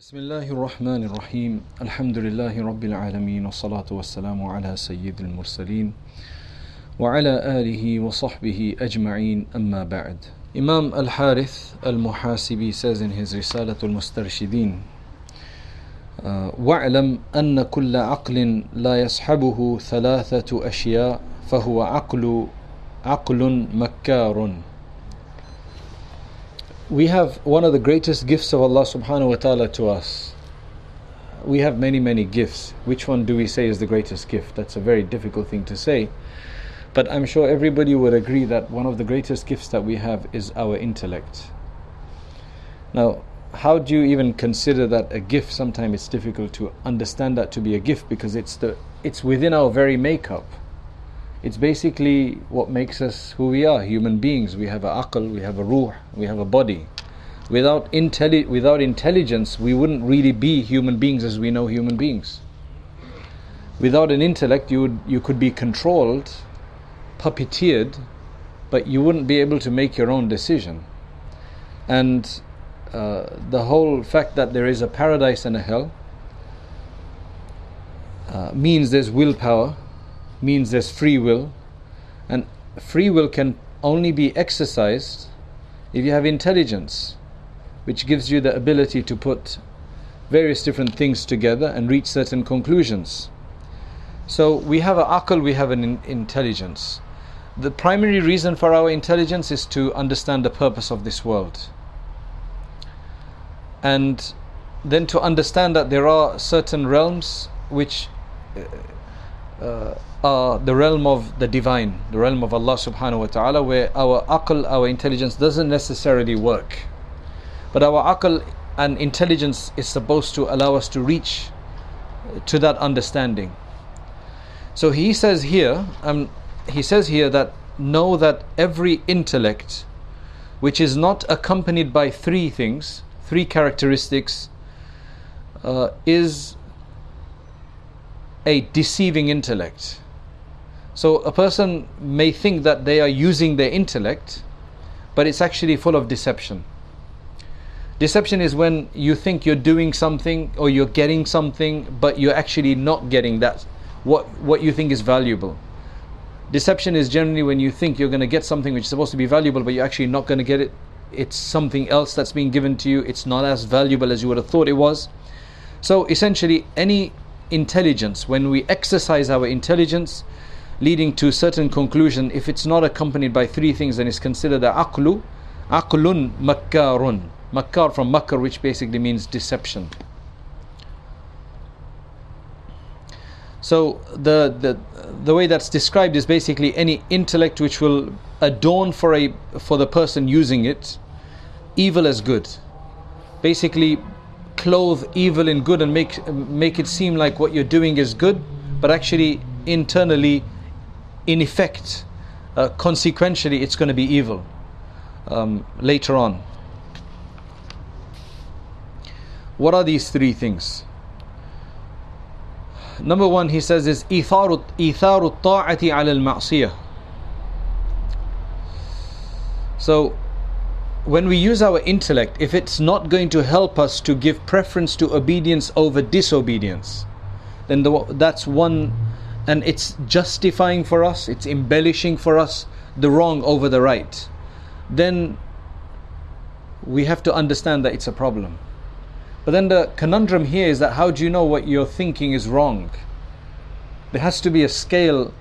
بسم الله الرحمن الرحيم الحمد لله رب العالمين والصلاة والسلام على سيد المرسلين وعلى آله وصحبه أجمعين أما بعد. Imam Al-Harith Al-Muhasibi says in his رسالة المسترشدين واعلم أن كل عقل لا يصحبه ثلاثة أشياء فهو عقل مكار. We have one of the greatest gifts of Allah subhanahu wa ta'ala to us. We have many gifts. Which one do we say is the greatest gift? That's a very difficult thing to say. But I'm sure everybody would agree that one of the greatest gifts that we have is our intellect. Now, how do you even consider that a gift? Sometimes it's difficult to understand that to be a gift because it's within our very makeup. It's basically what makes us who we are, human beings. We have a aql, we have a ruh, we have a body. Without intelligence, we wouldn't really be human beings as we know human beings. Without an intellect, you could be controlled, puppeteered, but you wouldn't be able to make your own decision. And the whole fact that there is a paradise and a hell means there's willpower, means there's free will, and free will can only be exercised if you have intelligence, which gives you the ability to put various different things together and reach certain conclusions. So we have an aql, we have an intelligence. The primary reason for our intelligence is to understand the purpose of this world, and then to understand that there are certain realms which are the realm of the divine, the realm of Allah subhanahu wa ta'ala, where our aql, our intelligence doesn't necessarily work. But our aql and intelligence is supposed to allow us to reach to that understanding. So he says here that know that every intellect which is not accompanied by three things, three characteristics, is a deceiving intellect. So a person may think that they are using their intellect, but it's actually full of deception. Deception is when you think you're doing something or you're getting something, but you're actually not getting that what you think is valuable. Deception is generally when you think you're going to get something which is supposed to be valuable, but you're actually not going to get it. It's something else that's being given to you. It's not as valuable as you would have thought it was. So essentially, any intelligence, when we exercise our intelligence leading to certain conclusion, if it's not accompanied by three things, then it's considered aqlun makkarun. Makkar from makkar, which basically means deception. So the way that's described is basically any intellect which will adorn for the person using it evil as good. Basically clothe evil in good and make it seem like what you're doing is good, but actually internally, in effect, consequentially, it's going to be evil later on. What are these three things? Number one, he says, is إيثار الطاعة على المعصية. So when we use our intellect, if it's not going to help us to give preference to obedience over disobedience, then that's one, and it's justifying for us, it's embellishing for us the wrong over the right, then we have to understand that it's a problem. But then the conundrum here is that how do you know what you're thinking is wrong? There has to be a scale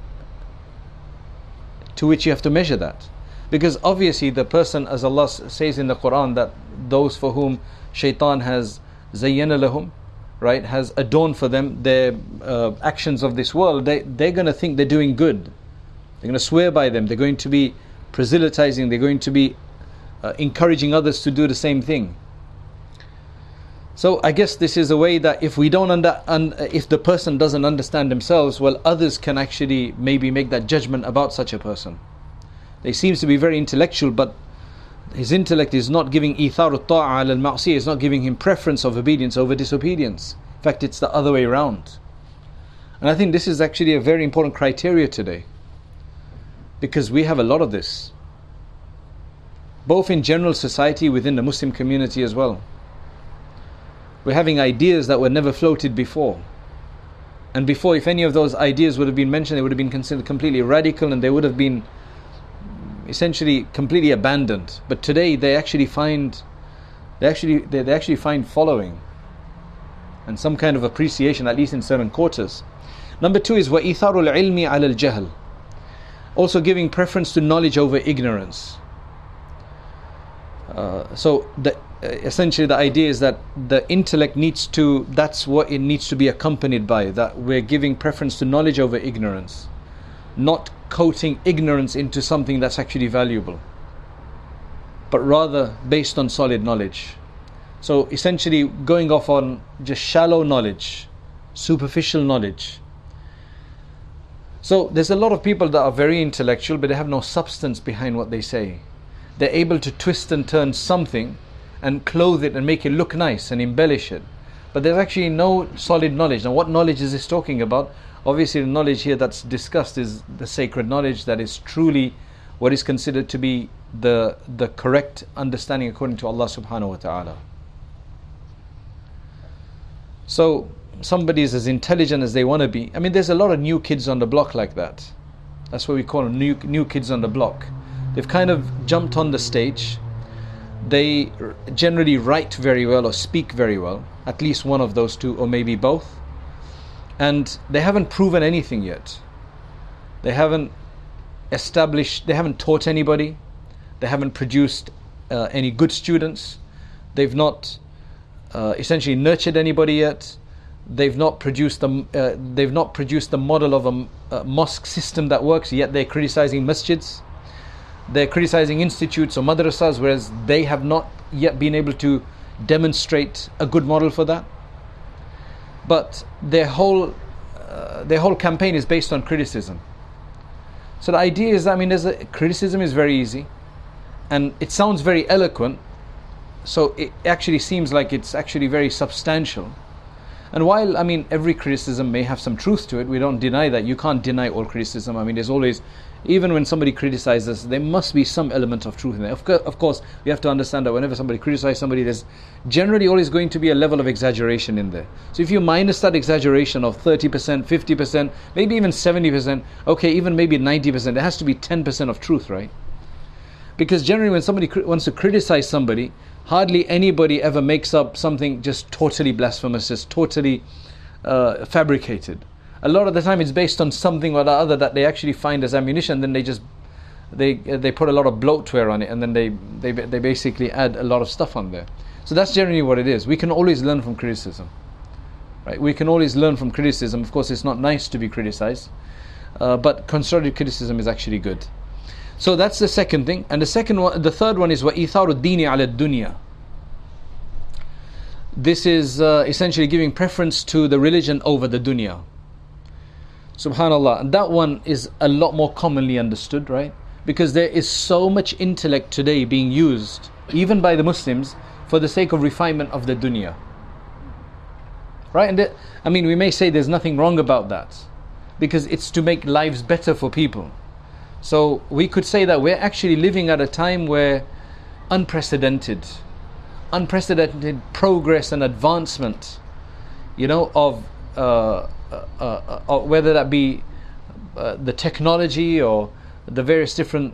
to which you have to measure that. Because obviously the person, as Allah says in the Quran, that those for whom shaitan has zayyana lahum, right, has adorned for them their actions of this world, they're going to think they're doing good. They're going to swear by them. They're going to be proselytizing. They're going to be encouraging others to do the same thing. So I guess this is a way that if if the person doesn't understand themselves, well, others can actually maybe make that judgment about such a person. He seems to be very intellectual, but his intellect is not giving إيثار الطاعة على المعصية, it's not giving him preference of obedience over disobedience. In fact, it's the other way around. And I think this is actually a very important criteria today, because we have a lot of this, both in general society, within the Muslim community as well. We're having ideas that were never floated before. And before, if any of those ideas would have been mentioned, they would have been considered completely radical, and they would have been essentially completely abandoned. But today they actually find following and some kind of appreciation, at least in certain quarters. Number 2 is وَإِثَارُ الْعِلْمِ عَلَى الْجَهْلِ, also giving preference to knowledge over ignorance. Essentially the idea is that the intellect that's what it needs to be accompanied by, that we're giving preference to knowledge over ignorance, not coating ignorance into something that's actually valuable, but rather based on solid knowledge. So essentially going off on just shallow knowledge, superficial knowledge. So there's a lot of people that are very intellectual, but they have no substance behind what they say. They're able to twist and turn something and clothe it and make it look nice and embellish it, but there's actually no solid knowledge. Now, what knowledge is this talking about? Obviously the knowledge here that's discussed is the sacred knowledge, that is truly what is considered to be the correct understanding according to Allah subhanahu wa ta'ala. So somebody is as intelligent as they want to be. I mean, there's a lot of new kids on the block like that. That's what we call them, new kids on the block. They've kind of jumped on the stage. They generally write very well or speak very well, at least one of those two, or maybe both. And they haven't proven anything yet. They haven't taught anybody. They haven't produced any good students. They've not essentially nurtured anybody yet. They've not produced the model of a mosque system that works, yet they're criticizing masjids. They're criticizing institutes or madrasas, whereas they have not yet been able to demonstrate a good model for that. But their whole campaign is based on criticism. So the idea is, criticism is very easy, and it sounds very eloquent, so it actually seems like it's actually very substantial. And while, every criticism may have some truth to it, we don't deny that. You can't deny all criticism. There's always, even when somebody criticizes, there must be some element of truth in there. Of course, we have to understand that whenever somebody criticizes somebody, there's generally always going to be a level of exaggeration in there. So if you minus that exaggeration of 30%, 50%, maybe even 70%, okay, even maybe 90%, there has to be 10% of truth, right? Because generally when somebody wants to criticize somebody, hardly anybody ever makes up something just totally blasphemous, just totally fabricated. A lot of the time it's based on something or the other that they actually find as ammunition. Then they put a lot of bloatware on it, and then they basically add a lot of stuff on there. So that's generally what it is. We can always learn from criticism, right? We can always learn from criticism. Of course, it's not nice to be criticized, but constructive criticism is actually good. So that's the second thing. And the third one is وَإِثَارُ الدِّينِ عَلَى الدُّنْيَا. This is essentially giving preference to the religion over the dunya. Subhanallah. And that one is a lot more commonly understood, right? Because there is so much intellect today being used, even by the Muslims, for the sake of refinement of the dunya. Right? And we may say there's nothing wrong about that, because it's to make lives better for people. So we could say that we're actually living at a time where unprecedented progress and advancement, of whether that be the technology or the various different,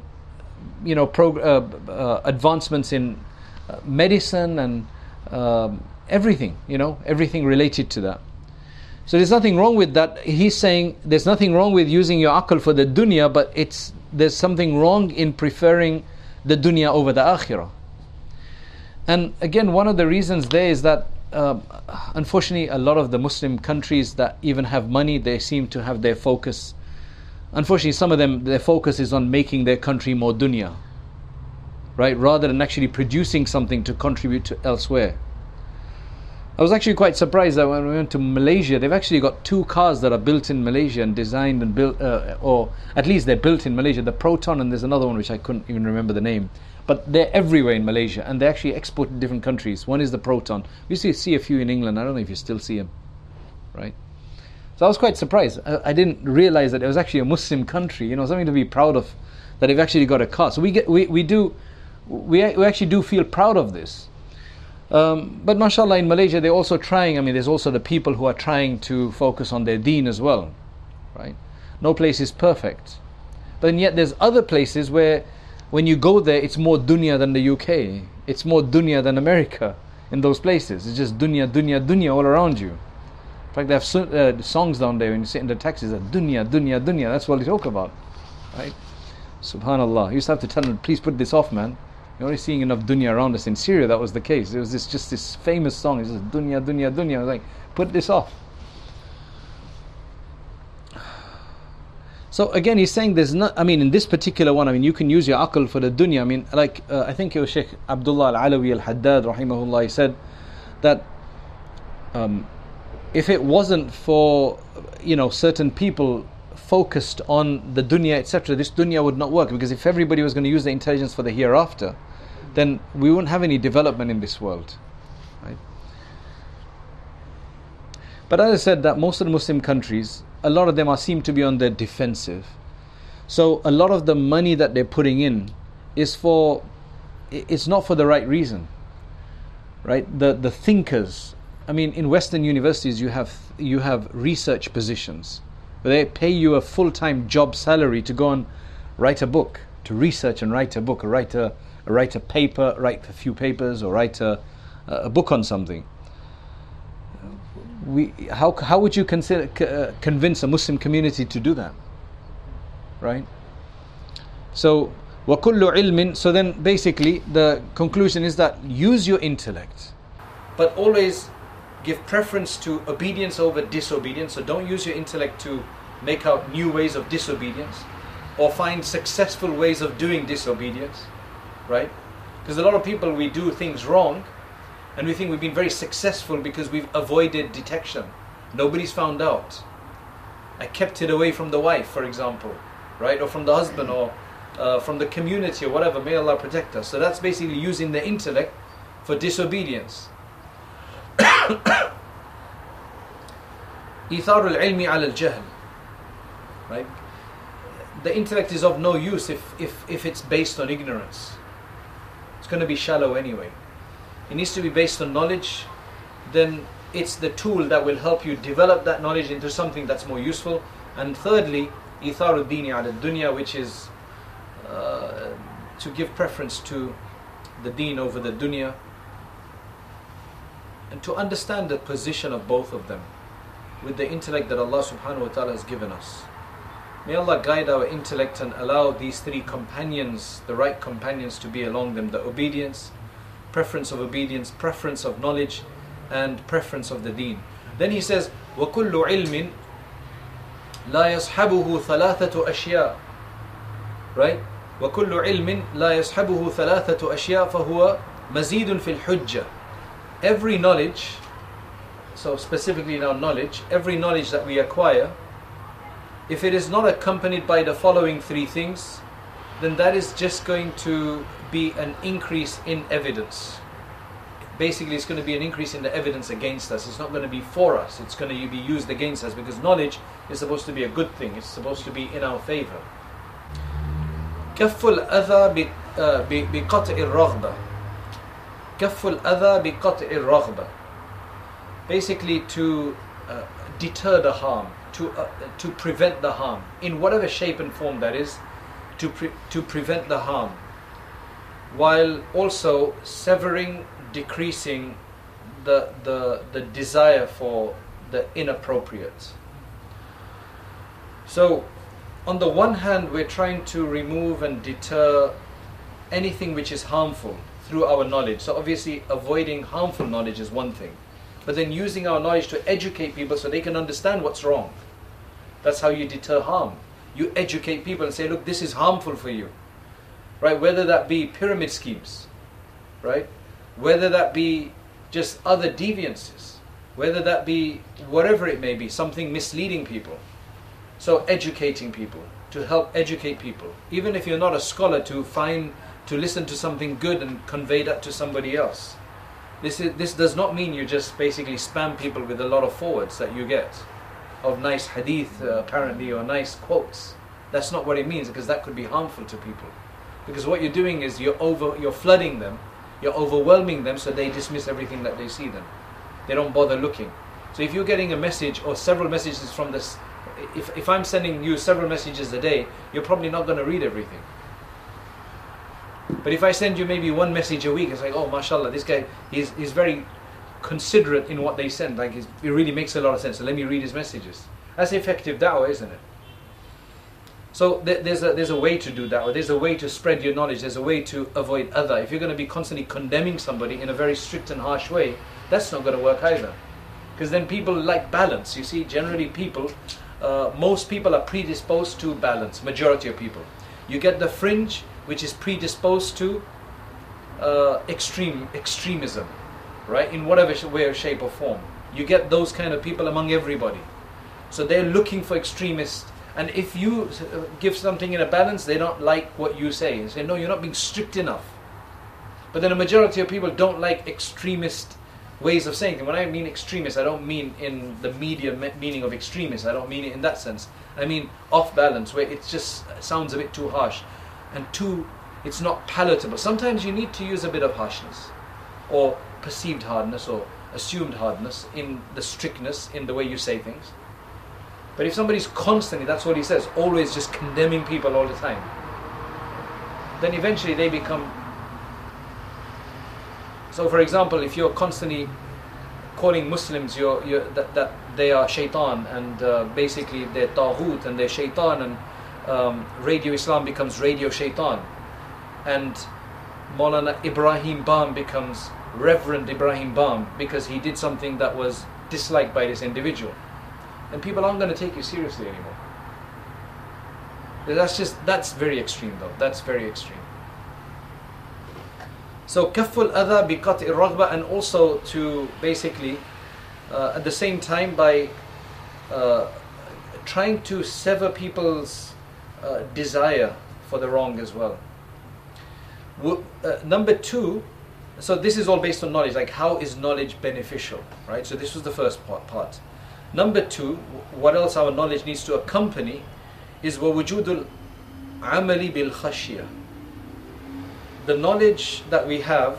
advancements in medicine and everything, everything related to that. So there's nothing wrong with that. He's saying there's nothing wrong with using your aql for the dunya, but there's something wrong in preferring the dunya over the akhirah. And again, one of the reasons there is that unfortunately a lot of the Muslim countries that even have money, they seem to have their focus, unfortunately some of them, their focus is on making their country more dunya, right, rather than actually producing something to contribute to elsewhere. I was actually quite surprised that when we went to Malaysia, they've actually got 2 cars that are built in Malaysia and designed and built, or at least they're built in Malaysia, the Proton, and there's another one which I couldn't even remember the name. But they're everywhere in Malaysia, and they actually export to different countries. One is the Proton. We used to see a few in England. I don't know if you still see them, right? So I was quite surprised. I didn't realize that it was actually a Muslim country, something to be proud of, that they've actually got a car. So we actually do feel proud of this. But mashallah, in Malaysia they're also trying. I mean, there's also the people who are trying to focus on their deen as well, right? No place is perfect, but yet there's other places where when you go there it's more dunya than the UK, it's more dunya than America. In those places it's just dunya, dunya, dunya all around you. In fact, they have songs down there when you sit in the taxis that dunya, dunya, dunya, that's what they talk about, right? Subhanallah. You used to have to tell them, please put this off, man. You're already seeing enough dunya around us. In Syria that was the case. There was just this famous song. It's just dunya, dunya, dunya. I was like, put this off. So again, he's saying there's not, I mean, in this particular one, I mean, you can use your aql for the dunya. I mean, like, I think it was Shaykh Abdullah Al-Alawi Al-Haddad, rahimahullah, he said that if it wasn't for, certain people focused on the dunya, etc., this dunya would not work, because if everybody was going to use the intelligence for the hereafter, then we wouldn't have any development in this world, right? But as I said, that most of the Muslim countries, a lot of them seem to be on the defensive. So a lot of the money that they're putting in it's not for the right reason, right? The thinkers, I mean, in Western universities you have research positions where they pay you a full-time job salary to go and write a book, to research and write a book, or write a paper, write a few papers, or write a book on something. How would you convince a Muslim community to do that, right? So وَكُلُّ عِلْمٍ, so then basically the conclusion is that use your intellect, but always give preference to obedience over disobedience. So don't use your intellect to make out new ways of disobedience or find successful ways of doing disobedience, right? Because a lot of people, we do things wrong and we think we've been very successful because we've avoided detection. Nobody's found out. I kept it away from the wife, for example, right? Or from the husband, or from the community, or whatever. May Allah protect us. So that's basically using the intellect for disobedience. إيثار العلم على الجهل, right? The intellect is of no use if it's based on ignorance. It's going to be shallow anyway. It needs to be based on knowledge. Then it's the tool that will help you develop that knowledge into something that's more useful. And thirdly, إيثار الدين على الدنيا, which is to give preference to the deen over the dunya, and to understand the position of both of them with the intellect that Allah subhanahu wa ta'ala has given us. May Allah guide our intellect and allow these three companions, the right companions, to be along them: the obedience, preference of obedience, preference of knowledge, and preference of the deen. Then he says, وَكُلُّ عِلْمٍ لَا يَصْحَبُهُ ثَلَاثَةُ أَشْيَاء, right? وَكُلُّ عِلْمٍ لَا يَصْحَبُهُ ثَلَاثَةُ أَشْيَاء فَهُوَ مَزِيدٌ فِي الْحُجَّةِ. Every knowledge, so specifically now knowledge, every knowledge that we acquire, if it is not accompanied by the following three things, then that is just going to be an increase in evidence. Basically, it's going to be an increase in the evidence against us. It's not going to be for us. It's going to be used against us, because knowledge is supposed to be a good thing. It's supposed to be in our favor. كف الأذى بقطع الرغبة. كف الأذى بقطع الرغبة. Basically, to deter the harm, to prevent the harm, in whatever shape and form that is, to prevent the harm, while also severing, decreasing the desire for the inappropriate. So, on the one hand, we're trying to remove and deter anything which is harmful through our knowledge. So obviously, avoiding harmful knowledge is one thing, but then using our knowledge to educate people so they can understand what's wrong. That's how you deter harm. You educate people and say, look, this is harmful for you, right? Whether that be pyramid schemes, right? Whether that be just other deviances, whether that be whatever it may be, something misleading people. So educating people, to help educate people, even if you're not a scholar, to listen to something good and convey that to somebody else. This does not mean you just basically spam people with a lot of forwards that you get of nice hadith apparently, or nice quotes. That's not what it means, because that could be harmful to people. Because what you're doing is you're flooding them, You're overwhelming them, so they dismiss everything that they see then. They don't bother looking. So if you're getting a message or several messages from this, if I'm sending you several messages a day, you're probably not going to read everything. But if I send you maybe one message a week, it's like, oh, mashallah, this guy, he's very considerate in what they send. Like, it really makes a lot of sense. So let me read his messages. That's effective da'wah, isn't it? So there's a way to do da'wah. There's a way to spread your knowledge. There's a way to avoid adha. If you're going to be constantly condemning somebody in a very strict and harsh way, that's not going to work either. Because then people like balance. You see, generally most people are predisposed to balance. Majority of people. You get the fringe, which is predisposed to extremism, right? In whatever way or shape or form. You get those kind of people among everybody. So they're looking for extremists. And if you give something in a balance, they don't like what you say. They say, no, you're not being strict enough. But then a majority of people don't like extremist ways of saying it. When I mean extremist, I don't mean in the media meaning of extremist. I don't mean it in that sense. I mean off balance, where it just sounds a bit too harsh and it's not palatable. Sometimes you need to use a bit of harshness or perceived hardness or assumed hardness in the strictness in the way you say things. But if somebody's constantly, that's what he says, always just condemning people all the time, then eventually they become... So for example, if you're constantly calling Muslims that they are shaitan and basically they're taghut and they're shaitan, and Radio Islam becomes Radio Shaitan, and Maulana Ibrahim Bam becomes Reverend Ibrahim Bam because he did something that was disliked by this individual, and people aren't going to take you seriously anymore. That's very extreme though. That's very extreme. So kafful adha bi qat'i raghba, and also to basically at the same time by trying to sever people's desire for the wrong as well. Number two, so this is all based on knowledge, like how is knowledge beneficial, right? So this was the first part. Number two, what else our knowledge needs to accompany is وَوُجُودُ الْعَمَلِ بِالْخَشْيَةِ. The knowledge that we have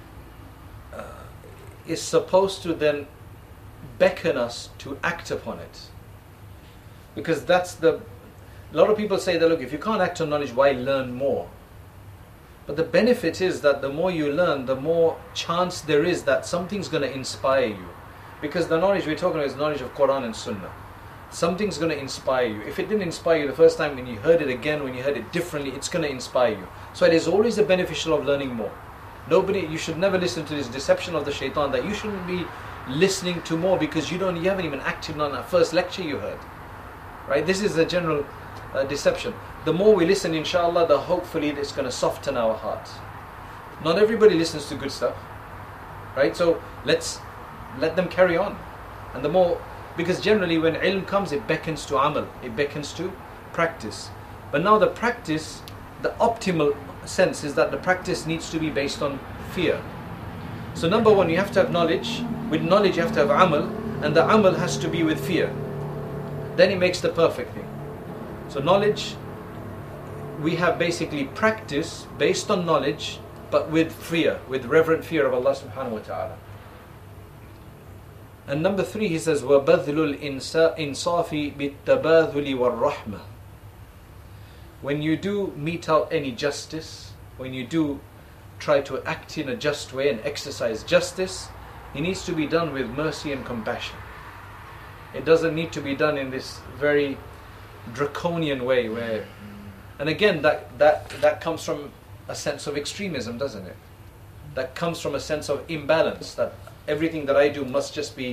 is supposed to then beckon us to act upon it. Because a lot of people say that, look, if you can't act on knowledge, why learn more? But the benefit is that the more you learn, the more chance there is that something's going to inspire you. Because the knowledge we're talking about is knowledge of Quran and Sunnah. Something's going to inspire you. If it didn't inspire you the first time, when you heard it again, when you heard it differently, it's going to inspire you. So it is always a beneficial of learning more. You should never listen to this deception of the shaitan that you shouldn't be listening to more because you haven't even acted on that first lecture you heard. Right? This is a general deception. The more we listen, inshallah, hopefully it's going to soften our hearts. Not everybody listens to good stuff. Right? So let's let them carry on. And the more, because generally when ilm comes, it beckons to amal, it beckons to practice. But now the practice, the optimal sense is that the practice needs to be based on fear. So number one, you have to have knowledge. With knowledge you have to have amal, and the amal has to be with fear. Then it makes the perfect thing. So knowledge, we have basically practice based on knowledge, but with fear, with reverent fear of Allah subhanahu wa ta'ala. And number three, he says, وَبَذْلُ الْإِنصَافِ بِالتَّبَاذُلِ وَالرَّحْمَةِ. When you do mete out any justice, when you do try to act in a just way and exercise justice, it needs to be done with mercy and compassion. It doesn't need to be done in this very draconian way where, and again, that comes from a sense of extremism, doesn't it? That comes from a sense of imbalance, that everything that I do must just be,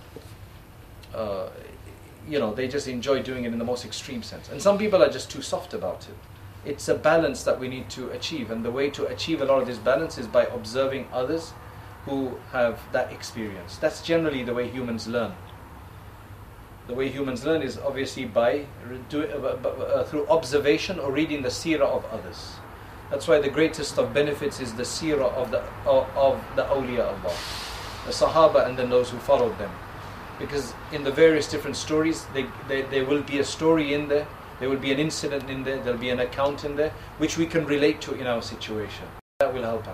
they just enjoy doing it in the most extreme sense. And some people are just too soft about it. It's a balance that we need to achieve, and the way to achieve a lot of this balance is by observing others who have that experience. That's generally the way humans learn. The way humans learn is obviously by through observation or reading the seerah of others. That's why the greatest of benefits is the seerah of the awliya of Allah, the Sahaba, and then those who followed them. Because in the various different stories, there will be a story in there, there will be an incident in there, there will be an account in there, which we can relate to in our situation. That will help us.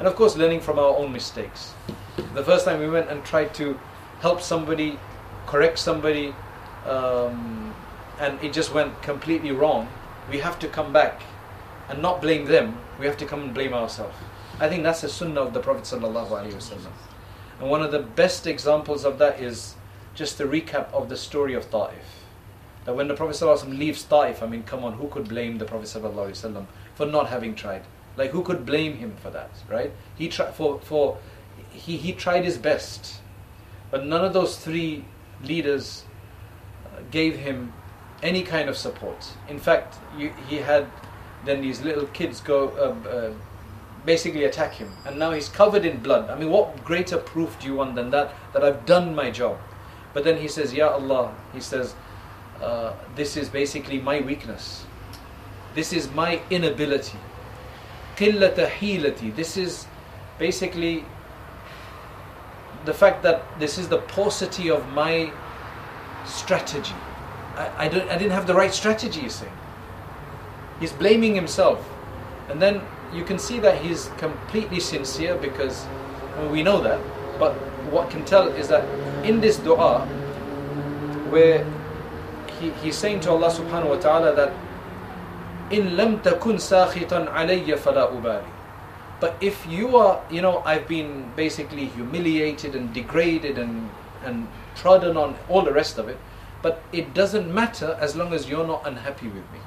And of course, learning from our own mistakes. The first time we went and tried to help somebody, correct somebody, and it just went completely wrong, we have to come back and not blame them. We have to come and blame ourselves. I think that's the sunnah of the Prophet ﷺ. And one of the best examples of that is just the recap of the story of Ta'if. That when the Prophet ﷺ leaves Ta'if, I mean, come on, who could blame the Prophet ﷺ for not having tried? Like, who could blame him for that, right? He tried he tried his best, but none of those three leaders gave him any kind of support. In fact, he had then these little kids go basically attack him, and now he's covered in blood. I mean, what greater proof do you want than that I've done my job? But then he says, Ya Allah, he says, this is basically my weakness. This is my inability. Qillata hilati. This is basically the fact that this is the paucity of my strategy. I didn't have the right strategy, he's saying. He's blaming himself. And then you can see that he's completely sincere, because we know that. But what can tell is that in this dua, where he's saying to Allah subhanahu wa ta'ala that in lam takun sakhitan alayya fala ubali. But if you are, I've been basically humiliated and degraded and trodden on, all the rest of it, but it doesn't matter as long as you're not unhappy with me.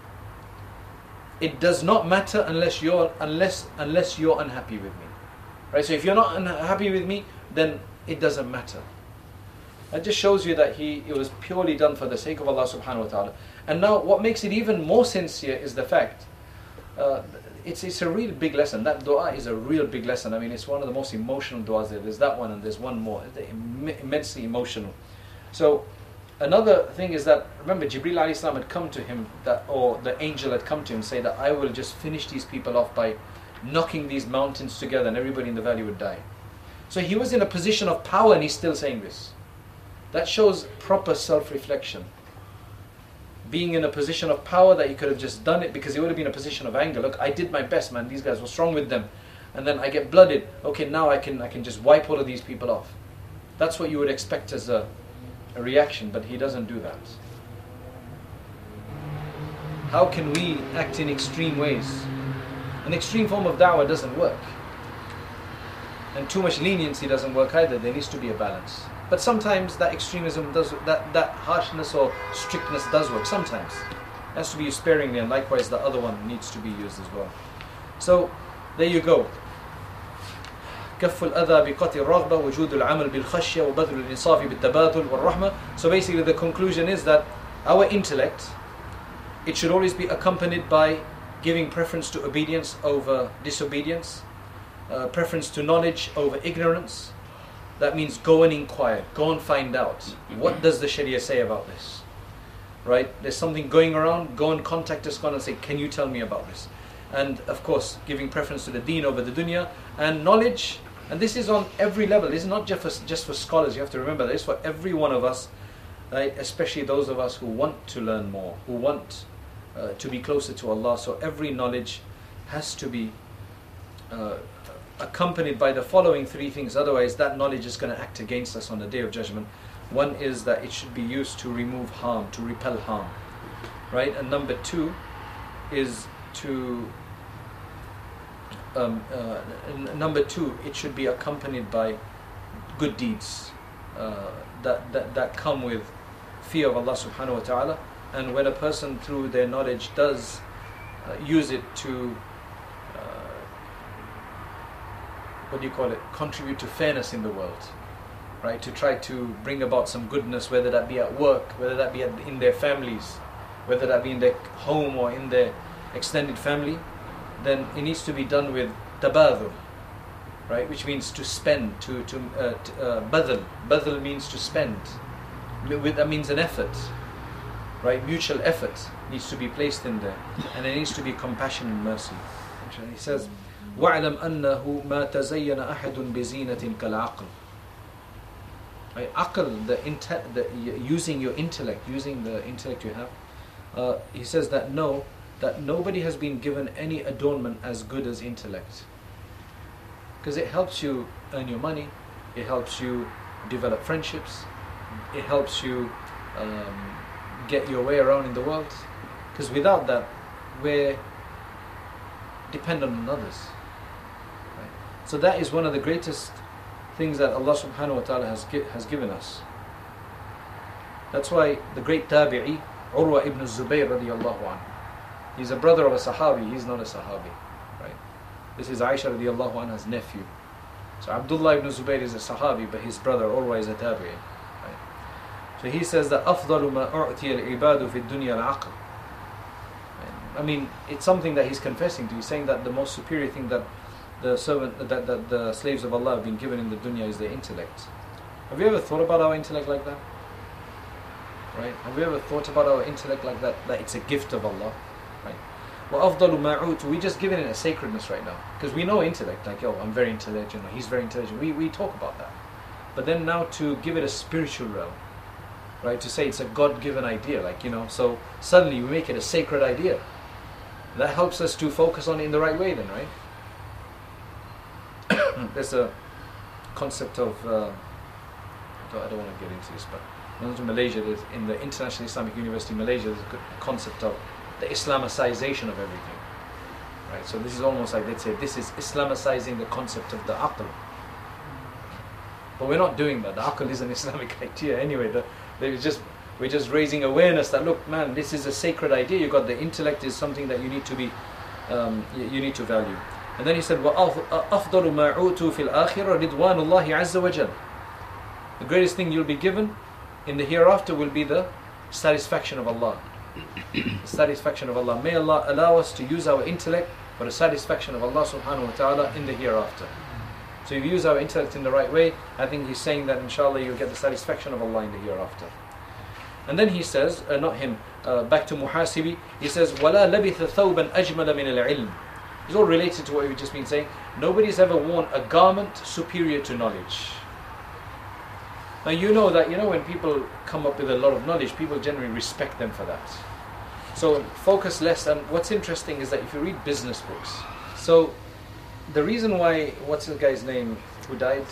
It does not matter unless you're unhappy with me, right? So if you're not unhappy with me, then it doesn't matter. That just shows you that it was purely done for the sake of Allah subhanahu wa ta'ala. And now what makes it even more sincere is the fact, it's a real big lesson. That dua is a real big lesson. I mean, it's one of the most emotional duas there. There's that one and there's one more. They're immensely emotional. So another thing is that, remember, Jibreel alayhi salam had come to him, or the angel had come to him and say that I will just finish these people off by knocking these mountains together and everybody in the valley would die. So he was in a position of power and he's still saying this. That shows proper self-reflection. Being in a position of power, that he could have just done it because he would have been in a position of anger. Look, I did my best, man. These guys, what's wrong with them? And then I get blooded. Okay, now I can just wipe all of these people off. That's what you would expect as a reaction, but he doesn't do that. How can we act in extreme ways? An extreme form of da'wah doesn't work. And too much leniency doesn't work either. There needs to be a balance. But sometimes that extremism does, that harshness or strictness does work. Sometimes. It has to be used sparingly, and likewise the other one needs to be used as well. So, there you go. كف الأذى بقطع الرغبة وجود العمل بالخشية وبذل الإنصاف بالتبادل والرحمة. So basically the conclusion is that our intellect, it should always be accompanied by giving preference to obedience over disobedience, preference to knowledge over ignorance. That means go and inquire, go and find out. What does the Sharia say about this? Right? There's something going around, go and contact a scholar and say, can you tell me about this? And of course, giving preference to the deen over the dunya, and knowledge. And this is on every level. This is not just for scholars. You have to remember that it's for every one of us, right? Especially those of us who want to learn more, who want to be closer to Allah. So every knowledge has to be accompanied by the following three things. Otherwise, that knowledge is going to act against us on the Day of Judgment. One is that it should be used to remove harm, to repel harm, right? And number two is to it should be accompanied by good deeds that come with fear of Allah subhanahu wa ta'ala. And when a person through their knowledge does use it to contribute to fairness in the world, right? To try to bring about some goodness, whether that be at work, whether that be in their families, whether that be in their home or in their extended family, then it needs to be done with tabadul, right? Which means to spend, badal. Badal means to spend. That means an effort, right? Mutual effort needs to be placed in there, and there needs to be compassion and mercy. He says, وَاعْلَمْ أَنَّهُ مَا تَزَيَّنَ أَحَدٌ بِزِينَةٍ كَالْعَقْلِ. Right? Aql, using your intellect, using the intellect you have. He says that nobody has been given any adornment as good as intellect. Because it helps you earn your money, it helps you develop friendships, it helps you get your way around in the world. Because without that, we're dependent on others. Right? So that is one of the greatest things that Allah subhanahu wa ta'ala has given us. That's why the great tabi'i, Urwa ibn Zubayr radiallahu anhu, he's a brother of a sahabi, he's not a sahabi. Right? This is Aisha radiallahu anha's nephew. So Abdullah ibn Zubayr is a sahabi, but his brother Urwa is a tabi'i. Right? So he says that أفضل ما أعطي العباد في الدنيا العقل. I mean, it's something that he's confessing to. He's saying that the most superior thing that the slaves of Allah have been given in the dunya is their intellect. Have you ever thought about our intellect like that? Right? Have you ever thought about our intellect like that? That it's a gift of Allah, right? وَأَفْضَلُ مَا عُوتُ. We're just giving it a sacredness right now, because we know intellect. Like, yo, I'm very intelligent. Or he's very intelligent. We talk about that, but then now to give it a spiritual realm, right? To say it's a God-given idea, like, you know. So suddenly we make it a sacred idea. That helps us to focus on it in the right way, then, right? There's a concept of I don't want to get into this, but in Malaysia, in the International Islamic University Malaysia, there's a concept of the Islamicization of everything, right? So this is almost like, let's say, this is Islamicizing the concept of the aql. But we're not doing that. The aql is an Islamic idea anyway. We're just raising awareness that, look, man, this is a sacred idea. You got the intellect is something that you need to be, you need to value. And then he said, وَأَفْضَلُ مَا عُوتُوا فِي الْآخِرَةِ رِضْوَانُ اللَّهِ عَزَّ وَجَلَّ. The greatest thing you'll be given in the hereafter will be the satisfaction of Allah. The satisfaction of Allah. May Allah allow us to use our intellect for the satisfaction of Allah subhanahu wa ta'ala in the hereafter. So if you use our intellect in the right way, I think he's saying that inshallah you'll get the satisfaction of Allah in the hereafter. And then he says, not him, back to Muhasibi, he says, وَلَا لَبِثَ ثَوْبًا أَجْمَلَ مِنَ الْعِلْمِ. It's all related to what we've just been saying. Nobody's ever worn a garment superior to knowledge. Now you know that, when people come up with a lot of knowledge, people generally respect them for that. So focus less. And what's interesting is that if you read business books, so the reason why, what's the guy's name who died?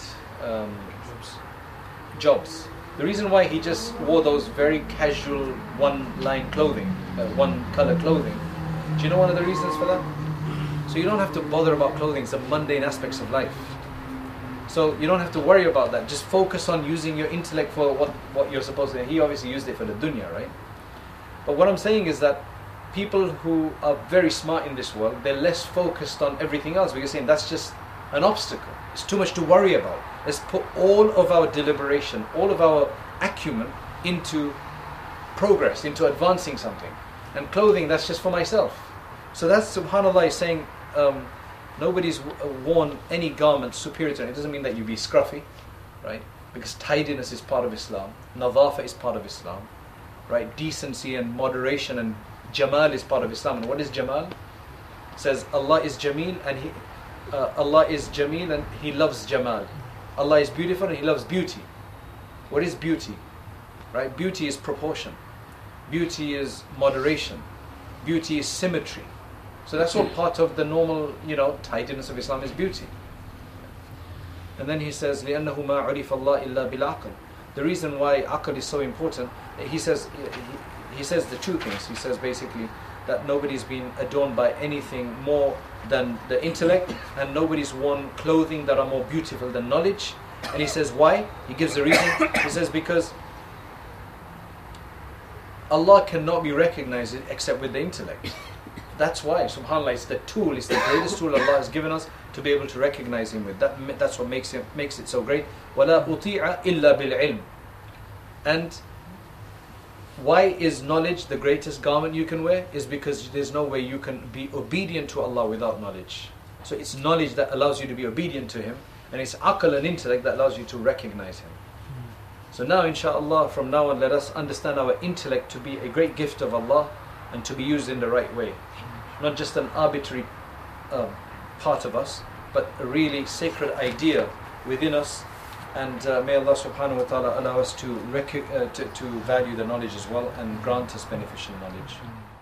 Jobs. The reason why he just wore those very casual one-line clothing, one-color clothing. Do you know one of the reasons for that? So you don't have to bother about clothing. It's the mundane aspects of life. So you don't have to worry about that. Just focus on using your intellect for what you're supposed to. He obviously used it for the dunya, right? But what I'm saying is that people who are very smart in this world, they're less focused on everything else. Because saying that's just an obstacle. It's too much to worry about. Let's put all of our deliberation, all of our acumen into progress, into advancing something. And clothing, that's just for myself. So that's, subhanAllah, is saying nobody's worn any garment superior to it. It doesn't mean that you be scruffy, right? Because tidiness is part of Islam. Nadhafa is part of Islam, right? Decency and moderation and Jamal is part of Islam. And what is Jamal? It says Allah is Jameel and Allah is Jameel and He loves Jamal. Allah is beautiful and He loves beauty. What is beauty? Right? Beauty is proportion. Beauty is moderation. Beauty is symmetry. So that's all part of the normal, tidiness of Islam is beauty. And then he says, لِأَنَّهُ مَا عُرِفَ اللَّهِ إِلَّا بِالْعَقْلِ. The reason why aql is so important, he says the two things. He says basically that nobody's been adorned by anything more than the intellect, and nobody's worn clothing that are more beautiful than knowledge. And he says why? He gives the reason. He says because Allah cannot be recognized except with the intellect. That's why, subhanAllah, it's the tool, it's the greatest tool Allah has given us to be able to recognize Him with. That's what makes it so great. وَلَا أُطِيعَ إِلَّا بِالْعِلْمِ. And why is knowledge the greatest garment you can wear? Is because there's no way you can be obedient to Allah without knowledge. So it's knowledge that allows you to be obedient to Him, and it's aql and intellect that allows you to recognize Him. So now, inshaAllah, from now on, let us understand our intellect to be a great gift of Allah and to be used in the right way. Not just an arbitrary part of us, but a really sacred idea within us. And may Allah subhanahu wa ta'ala allow us to value the knowledge as well and grant us beneficial knowledge.